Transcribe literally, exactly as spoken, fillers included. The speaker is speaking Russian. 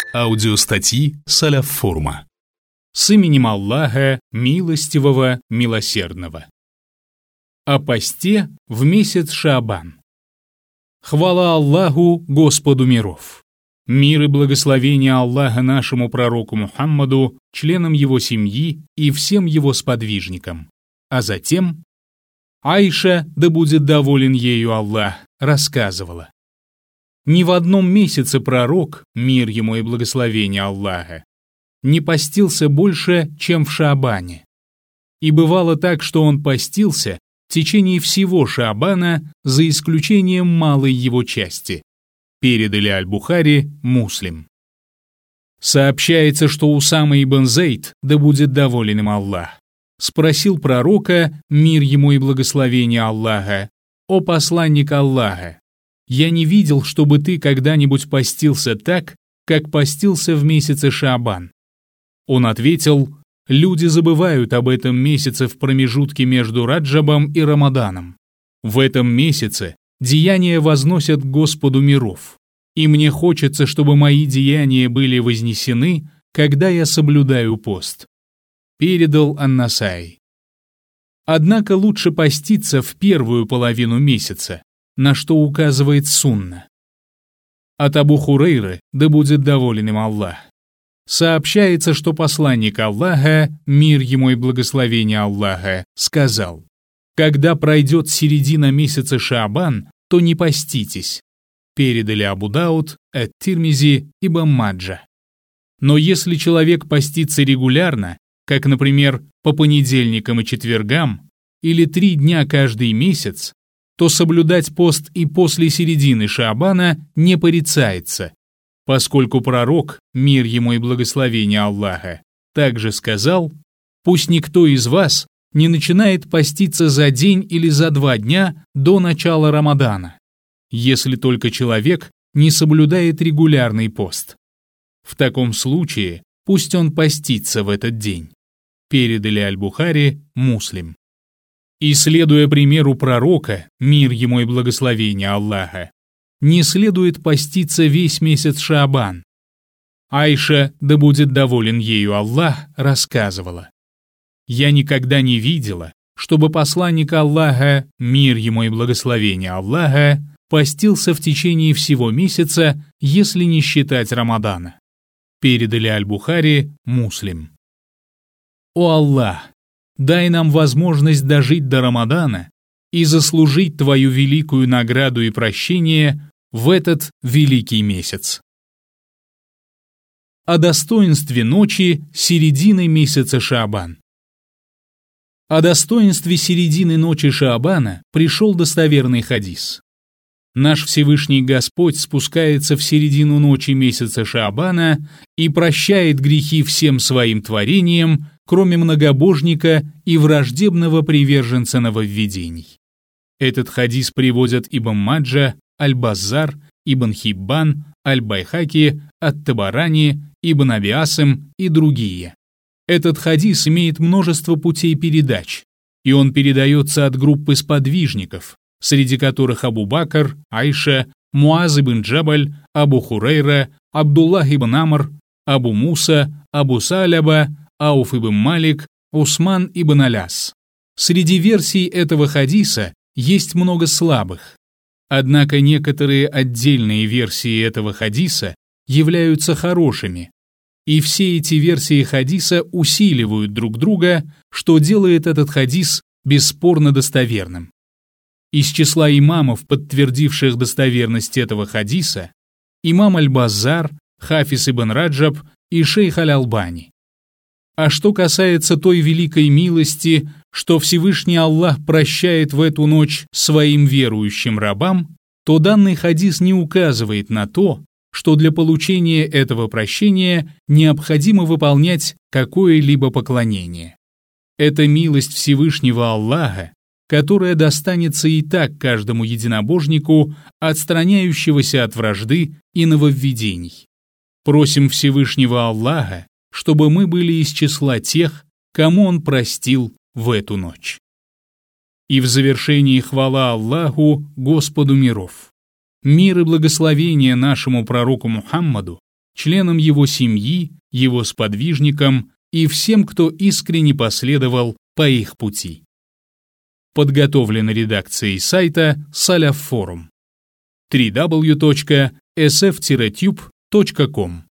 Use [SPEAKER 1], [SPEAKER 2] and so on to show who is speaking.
[SPEAKER 1] Аудиостатьи Салаф Форума. С именем Аллаха, милостивого, милосердного. О посте в месяц Шаабан. Хвала Аллаху, Господу миров! Мир и благословение Аллаха нашему пророку Мухаммаду, членам его семьи и всем его сподвижникам. А затем Айша, да будет доволен ею Аллах, рассказывала: ни в одном месяце пророк, мир ему и благословение Аллаха, не постился больше, чем в Шаабане. И бывало так, что он постился в течение всего Шаабана, за исключением малой его части. Передали Аль-Бухари, Муслим. Сообщается, что Усама ибн Зейд, да будет доволен им Аллах, спросил пророка, мир ему и благословение Аллаха: «О посланник Аллаха, я не видел, чтобы ты когда-нибудь постился так, как постился в месяце Шаабан». Он ответил: «Люди забывают об этом месяце в промежутке между Раджабом и Рамаданом. В этом месяце деяния возносят к Господу миров, и мне хочется, чтобы мои деяния были вознесены, когда я соблюдаю пост». Передал Ан-Насаи. Однако лучше поститься в первую половину месяца, на что указывает сунна. От Абу Хурейры, да будет доволен им Аллах, сообщается, что посланник Аллаха, мир ему и благословение Аллаха, сказал: «Когда пройдет середина месяца Шаабан, то не поститесь». Передали Абу Дауд, Ат-Тирмизи, Ибн Маджа. Но если человек постится регулярно, как, например, по понедельникам и четвергам, или три дня каждый месяц, то соблюдать пост и после середины Шаабана не порицается, поскольку пророк, мир ему и благословение Аллаха, также сказал: «Пусть никто из вас не начинает поститься за день или за два дня до начала Рамадана, если только человек не соблюдает регулярный пост. В таком случае пусть он постится в этот день». Передали Аль-Бухари, Муслим. И, следуя примеру пророка, мир ему и благословение Аллаха, не следует поститься весь месяц Шаабан. Айша, да будет доволен ею Аллах, рассказывала: «Я никогда не видела, чтобы посланник Аллаха, мир ему и благословение Аллаха, постился в течение всего месяца, если не считать Рамадана». Передали Аль-Бухари, Муслим. «О Аллах, дай нам возможность дожить до Рамадана и заслужить Твою великую награду и прощение в этот великий месяц». О достоинстве ночи середины месяца Шаабан. О достоинстве середины ночи Шаабана пришел достоверный хадис. Наш Всевышний Господь спускается в середину ночи месяца Шаабана и прощает грехи всем своим творениям, кроме многобожника и враждебного приверженца нововведений. Этот хадис приводят Ибн Маджа, Аль-Баззар, Ибн Хиббан, Аль-Байхаки, Ат-Табарани, Ибн Аби Асим и другие. Этот хадис имеет множество путей передач, и он передается от группы сподвижников, среди которых Абу Бакр, Айша, Муаз ибн Джабаль, Абу Хурейра, Абдуллах ибн Амр, Абу Муса, Абу Саляба, Ауф ибн Малик, Усман ибн Аляс. Среди версий этого хадиса есть много слабых. Однако некоторые отдельные версии этого хадиса являются хорошими, и все эти версии хадиса усиливают друг друга, что делает этот хадис бесспорно достоверным. Из числа имамов, подтвердивших достоверность этого хадиса, имам Аль-Баззар, Хафиз ибн Раджаб и шейх Аль-Албани. А что касается той великой милости, что Всевышний Аллах прощает в эту ночь своим верующим рабам, то данный хадис не указывает на то, что для получения этого прощения необходимо выполнять какое-либо поклонение. Это милость Всевышнего Аллаха, которая достанется и так каждому единобожнику, отстраняющегося от вражды и нововведений. Просим Всевышнего Аллаха, чтобы мы были из числа тех, кому Он простил в эту ночь. И в завершении хвала Аллаху, Господу миров. Мир и благословение нашему пророку Мухаммаду, членам его семьи, его сподвижникам и всем, кто искренне последовал по их пути. Подготовлено редакцией сайта Салаф Форум. дабл ю дабл ю дабл ю точка эс эф тире тюб точка ком